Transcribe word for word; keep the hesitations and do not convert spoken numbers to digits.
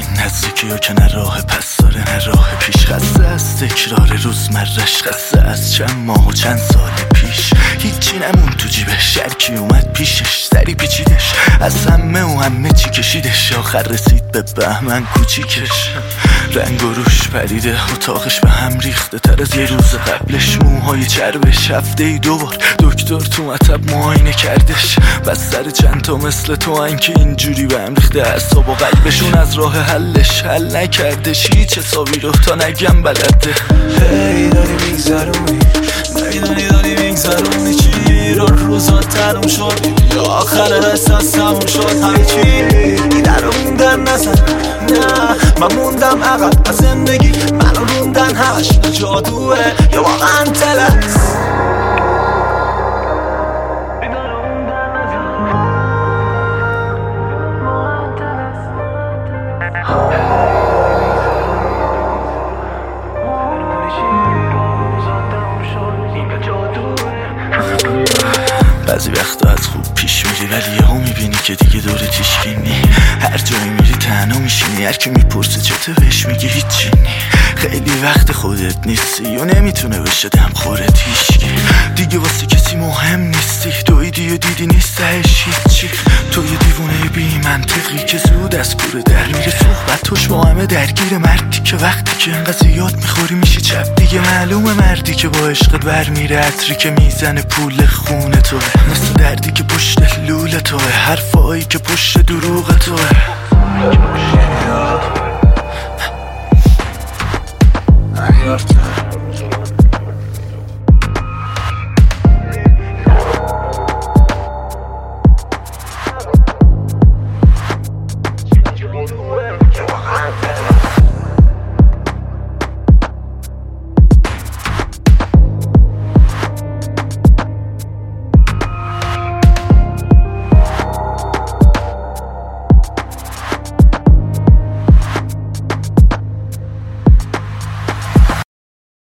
این نزدیکی ها که نه راه پس داره نه راه پیش. خسته از تکرار روزمرش، خسته از چند ماه و چند سال پیش. هیچی نمون تو جیبش، هرکی اومد پیشش سری پیچیدش، از همه و همه چی کشیدش. آخر رسید به بهمن کوچیکش، رنگ و روش پریده، اتاقش به هم ریخته تر از یه روز قبلش. موهای چربش، هفته ای دوبار دکتر تو مطب معاینه کردش. بس سر چند تا مثل تو ان که اینجوری به هم ریخته اعصاب و قلبشون، از راه حلش حل نکردش هیچ حسابی رو تا نگم بلده. هی داری میگذرونی، نمیدونی داری میگذرونی چی رو، روزا تموم شد یا آخر احساس تموم شد همه چی در رو موندن نزن. نه من موندم عقب از زندگی، منو روندن همش جادوه یا واقعا تلت. بعضی وقتا از خوب پیش میری ولی یهو میبینی که دیگه دور تیشگینی. هر جایی میری تنها میشینی، هر کی میپرسه چته بهش میگی هیچی نی. خیلی وقت خودت نیستی و نمیتونه بشه دم خورت هیچکی. دیگه واسه کسی مهم نیستی، دویدی و دیدی نیست تهش هیچی. تو یه دیوونه بی منطقی که زود از کوره در میره، صحبتش با همه درگیر. مردی که وقتی که انقدر زیاد میخوری میشی چپ دیگه. معلومه مردی که با عشقت برمیره، عطری که میزنه پول خونه توه، مثل دردی که پشت لوله توه، حرفایی که پشت دروغ توه.